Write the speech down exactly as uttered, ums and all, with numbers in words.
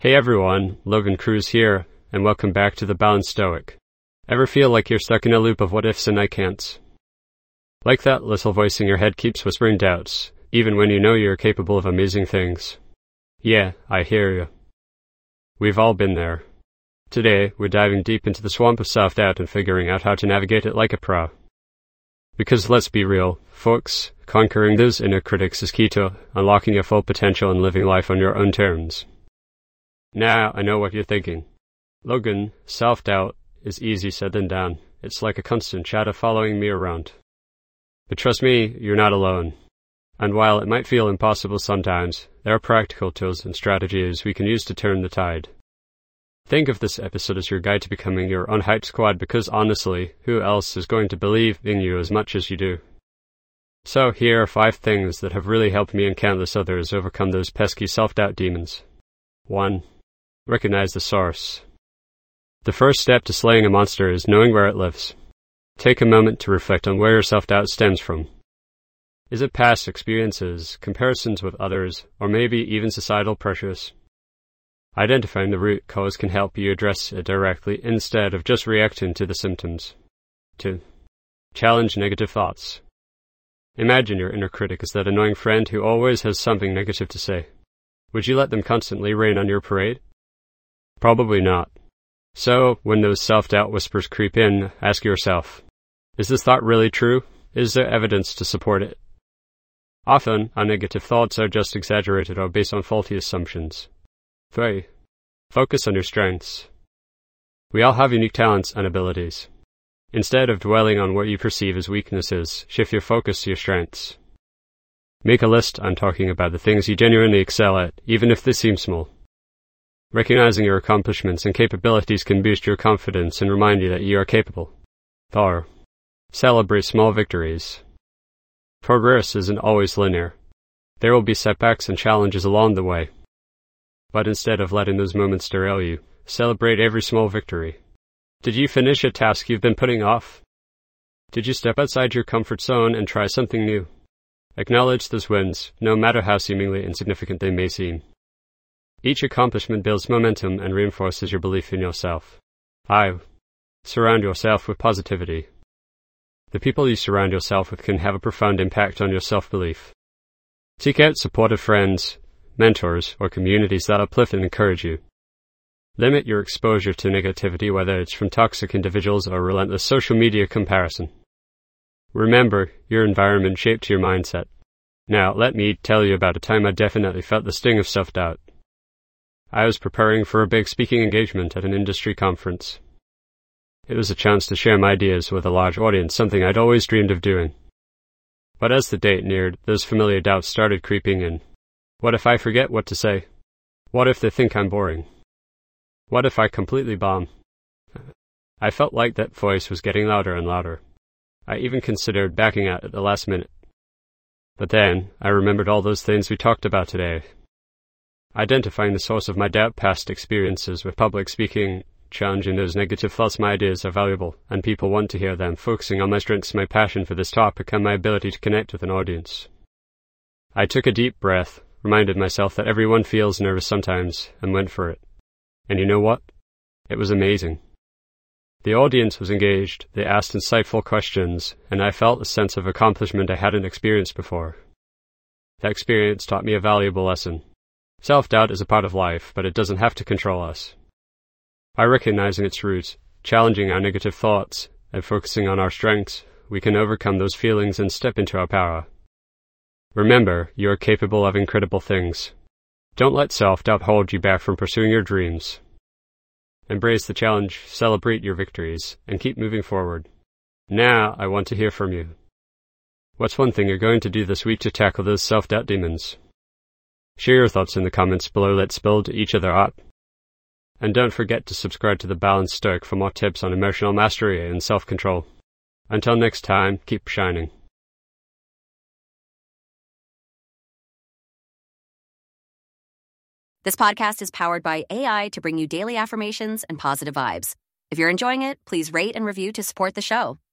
Hey everyone, Logan Cruz here, and welcome back to The Balanced Stoic. Ever feel like you're stuck in a loop of what ifs and I can'ts? Like that little voice in your head keeps whispering doubts, even when you know you're capable of amazing things. Yeah, I hear you. We've all been there. Today, we're diving deep into the swamp of self-doubt and figuring out how to navigate it like a pro. Because let's be real, folks, conquering those inner critics is key to unlocking your full potential and living life on your own terms. Now, I know what you're thinking. Logan, self-doubt is easy said than done. It's like a constant shadow following me around. But trust me, you're not alone. And while it might feel impossible sometimes, there are practical tools and strategies we can use to turn the tide. Think of this episode as your guide to becoming your unhyped squad, because honestly, who else is going to believe in you as much as you do? So here are five things that have really helped me and countless others overcome those pesky self-doubt demons. one. Recognize the source. The first step to slaying a monster is knowing where it lives. Take a moment to reflect on where your self-doubt stems from. Is it past experiences, comparisons with others, or maybe even societal pressures? Identifying the root cause can help you address it directly instead of just reacting to the symptoms. two. Challenge negative thoughts. Imagine your inner critic as that annoying friend who always has something negative to say. Would you let them constantly rain on your parade? Probably not. So, when those self-doubt whispers creep in, ask yourself, is this thought really true? Is there evidence to support it? Often, our negative thoughts are just exaggerated or based on faulty assumptions. three. Focus on your strengths. We all have unique talents and abilities. Instead of dwelling on what you perceive as weaknesses, shift your focus to your strengths. Make a list. I'm talking about the things you genuinely excel at, even if they seem small. Recognizing your accomplishments and capabilities can boost your confidence and remind you that you are capable. four. Celebrate small victories. Progress isn't always linear. There will be setbacks and challenges along the way. But instead of letting those moments derail you, celebrate every small victory. Did you finish a task you've been putting off? Did you step outside your comfort zone and try something new? Acknowledge those wins, no matter how seemingly insignificant they may seem. Each accomplishment builds momentum and reinforces your belief in yourself. five. Surround yourself with positivity. The people you surround yourself with can have a profound impact on your self-belief. Seek out supportive friends, mentors, or communities that uplift and encourage you. Limit your exposure to negativity, whether it's from toxic individuals or relentless social media comparison. Remember, your environment shaped your mindset. Now, let me tell you about a time I definitely felt the sting of self-doubt. I was preparing for a big speaking engagement at an industry conference. It was a chance to share my ideas with a large audience, something I'd always dreamed of doing. But as the date neared, those familiar doubts started creeping in. What if I forget what to say? What if they think I'm boring? What if I completely bomb? I felt like that voice was getting louder and louder. I even considered backing out at the last minute. But then, I remembered all those things we talked about today. Identifying the source of my doubt, past experiences with public speaking, challenging those negative thoughts. My ideas are valuable, and people want to hear them. Focusing on my strengths, my passion for this topic, and my ability to connect with an audience. I took a deep breath, reminded myself that everyone feels nervous sometimes, and went for it. And you know what? It was amazing. The audience was engaged, they asked insightful questions, and I felt a sense of accomplishment I hadn't experienced before. That experience taught me a valuable lesson. Self-doubt is a part of life, but it doesn't have to control us. By recognizing its roots, challenging our negative thoughts, and focusing on our strengths, we can overcome those feelings and step into our power. Remember, you are capable of incredible things. Don't let self-doubt hold you back from pursuing your dreams. Embrace the challenge, celebrate your victories, and keep moving forward. Now, I want to hear from you. What's one thing you're going to do this week to tackle those self-doubt demons? Share your thoughts in the comments below. Let's build each other up. And don't forget to subscribe to The Balanced Stoic for more tips on emotional mastery and self-control. Until next time, keep shining. This podcast is powered by A I to bring you daily affirmations and positive vibes. If you're enjoying it, please rate and review to support the show.